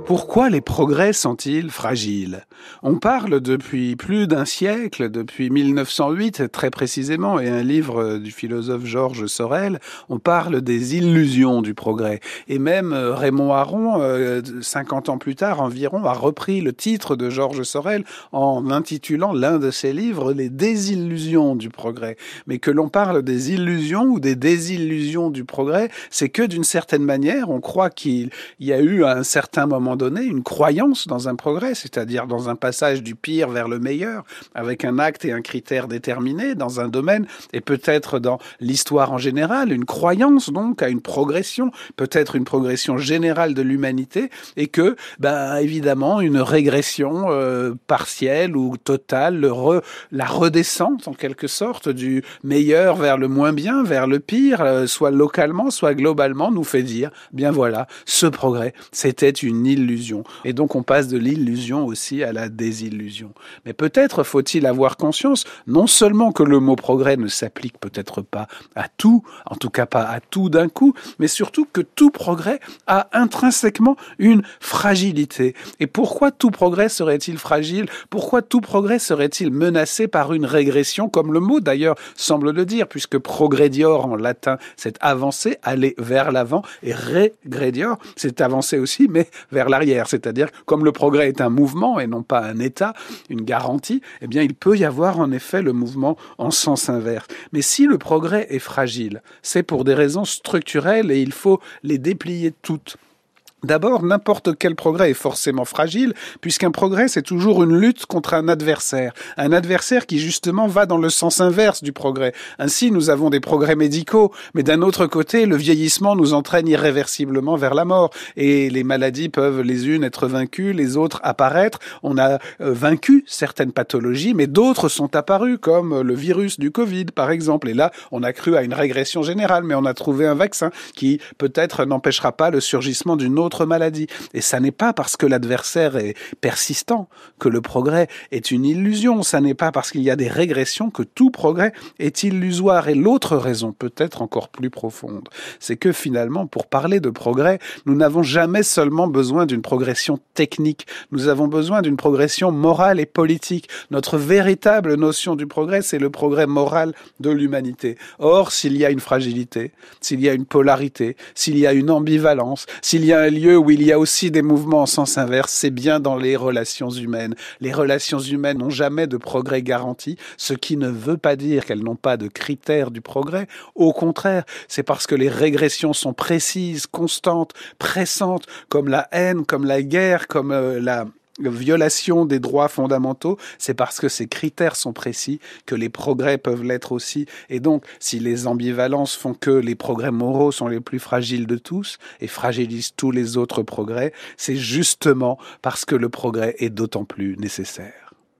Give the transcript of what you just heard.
Pourquoi les progrès sont-ils fragiles? On parle depuis plus d'un siècle, depuis 1908 très précisément, et un livre du philosophe Georges Sorel, on parle des illusions du progrès. Et même Raymond Aron, 50 ans plus tard environ, a repris le titre de Georges Sorel en intitulant l'un de ses livres Les désillusions du progrès. Mais que l'on parle des illusions ou des désillusions du progrès, c'est que d'une certaine manière, on croit qu'il y a eu à un certain moment donné une croyance dans un progrès, c'est-à-dire dans un passage du pire vers le meilleur, avec un acte et un critère déterminé dans un domaine, et peut-être dans l'histoire en général, une croyance donc à une progression, peut-être une progression générale de l'humanité, et que, évidemment, une régression partielle ou totale, la redescente en quelque sorte du meilleur vers le moins bien, vers le pire, soit localement, soit globalement, nous fait dire, bien voilà, ce progrès, c'était une illusion. Et donc on passe de l'illusion aussi à la désillusion. Mais peut-être faut-il avoir conscience, non seulement que le mot progrès ne s'applique peut-être pas à tout, en tout cas pas à tout d'un coup, mais surtout que tout progrès a intrinsèquement une fragilité. Et pourquoi tout progrès serait-il fragile? Pourquoi tout progrès serait-il menacé par une régression, comme le mot d'ailleurs semble le dire, puisque progredior en latin, c'est avancer, aller vers l'avant, et regredior, c'est avancer aussi, mais vers l'arrière. C'est-à-dire, comme le progrès est un mouvement et non pas un état, une garantie, eh bien, il peut y avoir en effet le mouvement en sens inverse. Mais si le progrès est fragile, c'est pour des raisons structurelles et il faut les déplier toutes. D'abord, n'importe quel progrès est forcément fragile, puisqu'un progrès, c'est toujours une lutte contre un adversaire qui justement va dans le sens inverse du progrès. Ainsi, nous avons des progrès médicaux, mais d'un autre côté, le vieillissement nous entraîne irréversiblement vers la mort, et les maladies peuvent les unes être vaincues, les autres apparaître. On a vaincu certaines pathologies, mais d'autres sont apparues, comme le virus du Covid, par exemple, et là, on a cru à une régression générale, mais on a trouvé un vaccin qui peut-être n'empêchera pas le surgissement d'une autre maladie. Et ça n'est pas parce que l'adversaire est persistant que le progrès est une illusion. Ça n'est pas parce qu'il y a des régressions que tout progrès est illusoire. Et l'autre raison, peut-être encore plus profonde, c'est que finalement, pour parler de progrès, nous n'avons jamais seulement besoin d'une progression technique. Nous avons besoin d'une progression morale et politique. Notre véritable notion du progrès, c'est le progrès moral de l'humanité. Or, s'il y a une fragilité, s'il y a une polarité, s'il y a une ambivalence, s'il y a un lieu où il y a aussi des mouvements en sens inverse, c'est bien dans les relations humaines. Les relations humaines n'ont jamais de progrès garanti, ce qui ne veut pas dire qu'elles n'ont pas de critères du progrès. Au contraire, c'est parce que les régressions sont précises, constantes, pressantes, comme la haine, comme la guerre, comme la violation des droits fondamentaux, c'est parce que ces critères sont précis que les progrès peuvent l'être aussi. Et donc, si les ambivalences font que les progrès moraux sont les plus fragiles de tous et fragilisent tous les autres progrès, c'est justement parce que le progrès est d'autant plus nécessaire.